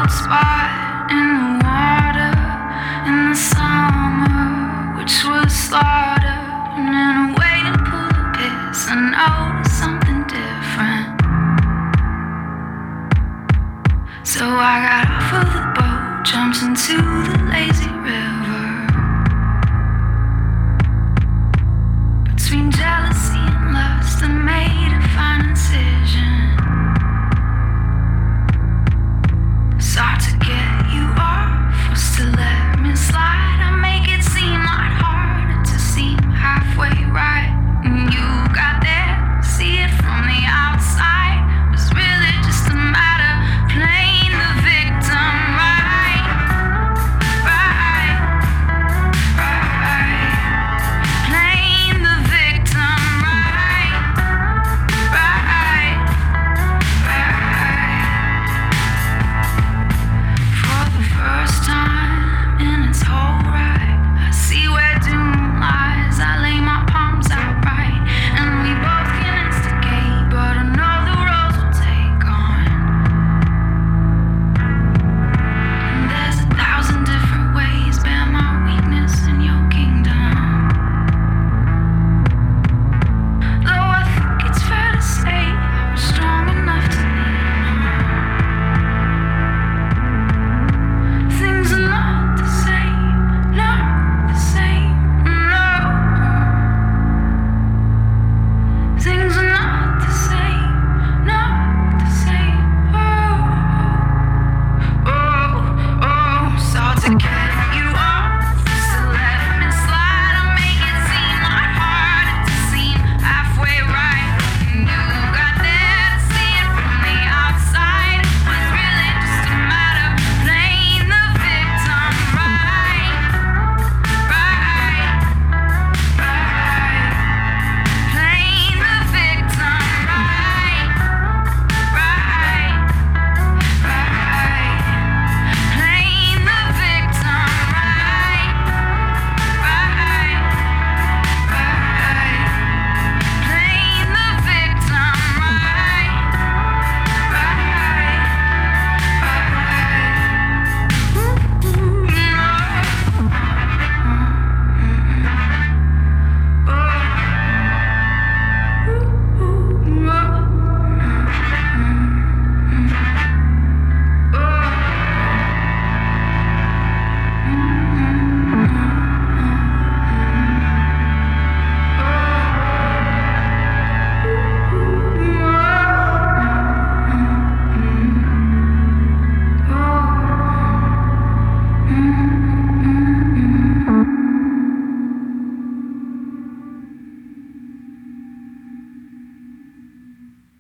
spot in the water in the summer, which was slaughter. And in a way to pull the piss, I noticed something different. So I got off of the boat, jumped into the lazy river. Between jealousy and lust, I made a fine incision.